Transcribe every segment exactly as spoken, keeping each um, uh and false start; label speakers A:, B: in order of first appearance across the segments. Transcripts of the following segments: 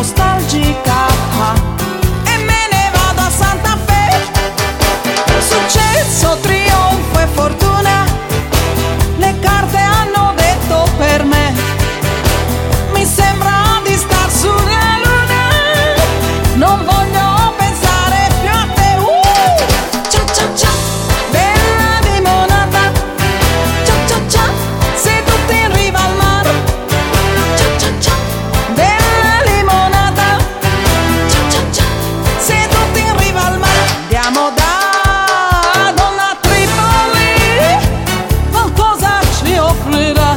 A: nostalgica e me ne vado a Santa Fe. Successo, trionfo e fortuna, le carte hanno detto per me. Mi sembra di star sulla luna, non voglio pensare più a te. Uh! Cia cia cia, bella limonata, cia cia cia, seduti in riva al mare. Cia cia cia, bella limonata, cia cia cia, seduti in riva al mare. Andiamo da Donna Tripoli, qualcosa ci offrirà,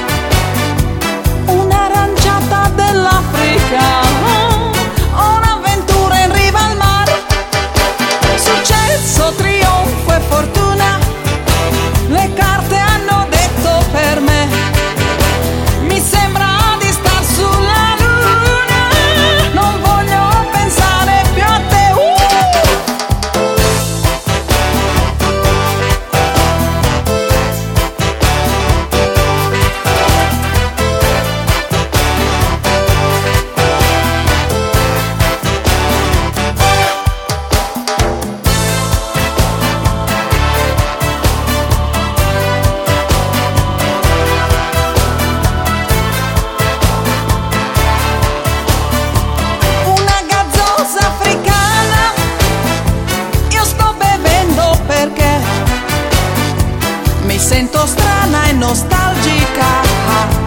A: un'aranciata dell'Africa o un'avventura in riva al mare. Successo, trionfo e fortuna, le carte hanno detto per me. Mi sembra di star sulla luna, non voglio pensare più a te. Uh! Una gazzosa africana, io sto bevendo perché mi sento strana e nostalgica.